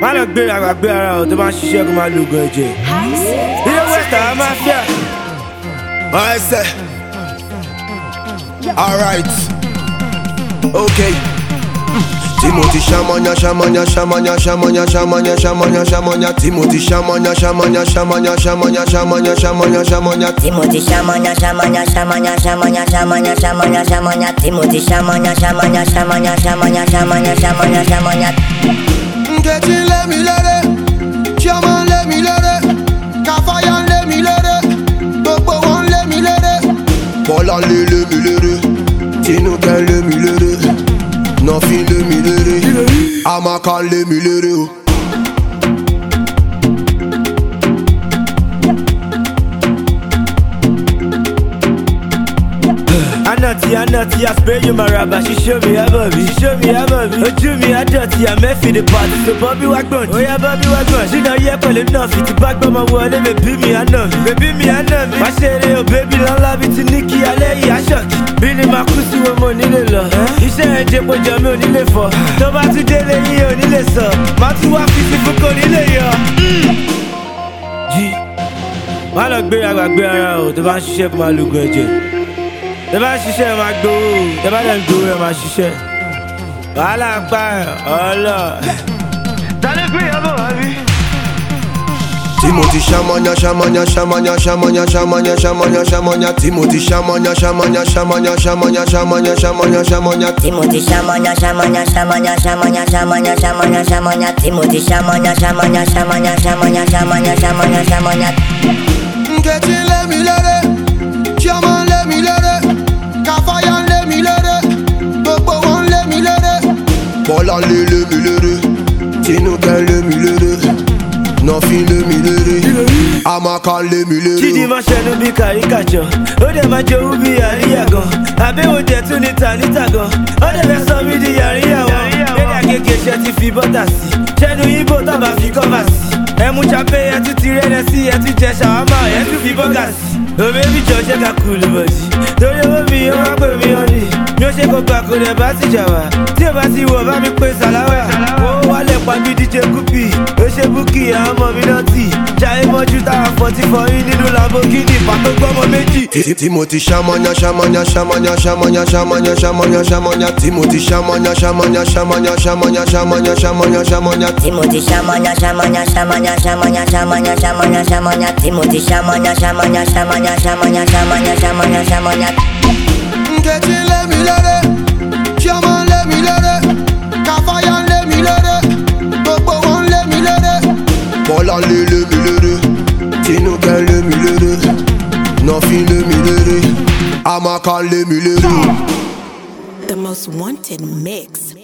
má lọ gbéra gbàgbé ara ọ̀ tó bá ń ṣiṣẹ́ kó má lògùn ẹ̀jẹ̀. ilé west àwọn mafia. I say, alright, okay. Timothy Shamanya, Shamanya, Shamanya, Shamanya, Shamanya, Shamanya, Shamanya, Timothy Shamanya, Shamanya, Shamanya, Shamanya, Shamanya, Shamanya, Shamanya, Timothy Shamanya, Shamanya, Shamanya, Shamanya, Shamanya, Shamanya, Shamanya, Timothy Shamanya, Shamanya, Shamanya, Shamanya, Shamanya, Shamanya, Shamanya. Getting let me let it, Shaman let me let it, Kafayan let me let it, Bobo one let me let it, Bola let me let it, Tino can let me let it. Nothing let me let it. I'ma call let me let it. Anati, I spray you my rubber. She show me her Bobby, she show me her Bobby. Oh, Jimmy, I dirty, I met for the party. So Bobby Wagbon, oh yeah, Bobby Wagbon. She know yeah, call enough. It's back by my wall, baby me, I know. Baby me, I know. My shady, oh baby, long love it to Nikki, I lay I shot. Billy Makusi, we money the law. He said, Jebo Jamil, ni le for. Toba today, lay ni le so. Matu wa fiti for Koni le yo. G. Má lọ gbé ara ọ̀ tó bá ń ṣiṣẹ́ kó má lògùn ẹ̀jẹ̀. Tẹ́ bá ń ṣiṣẹ́ máa gbowó, tẹ́ bá dẹ̀ ń gbowó ẹ̀ máa ṣiṣẹ́. Wàhálà ń pa ọlọ. Ta ló gbé ìyàbọ̀ wá bí? Timothy Shamanya, Shamanya, Shamanya, Shamanya, Shamanya, Shamanya, Shamanya, Timothy Shamanya, Shamanya, Shamanya, Shamanya, Shamanya, Shamanya, Shamanya, Timothy Shamanya, Shamanya, Shamanya, Shamanya, Shamanya, Shamanya, Shamanya, Timothy Shamanya, Shamanya, Shamanya, Shamanya, Shamanya, Shamanya, Shamanya. Getting let me let it, Shaman let me let it, Kafayan let me let it, Bobo one let me let it, Bola let me let it, Tino can let me let it, nothing let me let it, I'ma call let me let it. Chidi ma ṣẹnu bí caricature, ó dẹ̀ máa jẹ owó bí àríyá gan. Àbẹ̀wò jẹ̀ tún ní tàníta gan, ó dẹ̀ fẹ́ sọ mí di àríyá wọn. Lédè àgègè ṣe ti fi bọ́tà sí, ṣẹ́nu ibo tábà fi kọ́fà sí. Ẹmu chape ẹ tún ti rẹ́nẹ̀ sí, ẹ tún jẹ ṣàwámà, ẹ tún fi bọ́gà sí. Òbí mi jọ ṣe ká kúlù bọ̀dì, torí owó mi ó wá pè mí ọ́nì. Mi ò ṣe kó gbà kó lẹ̀ bá ti jà wá, tí ò bá ti wọ̀ bá mi pé sàláwà. Wọ́n wálẹ̀ pa bí DJ Kupi, ó ṣe búkì àwọn ọmọ mi náà tì. Jayé mọ́jú táwa fọ́tí fọyín nínú Lamborghini, pàtó gbọ́mọ méjì. Timothy Shamanya, Shamanya, Shamanya, Shamanya, Shamanya, Shamanya, Shamanya, Timothy Shamanya, Shamanya, Shamanya, Shamanya, Shamanya, Shamanya, Shamanya, Timothy Shamanya, Shamanya, Shamanya, Shamanya, Shamanya, Shamanya, Shamanya, Timothy Shamanya, Shamanya, Shamanya, Shamanya, Shamanya, Shamanya, Shamanya. Getting let me let it, Shaman let me let it, Kafayan let me let it, Bobo one let me let it, Bola let me let it, Tino can let me let it, nothing let me let it, I'ma call let me let it. The most wanted mix.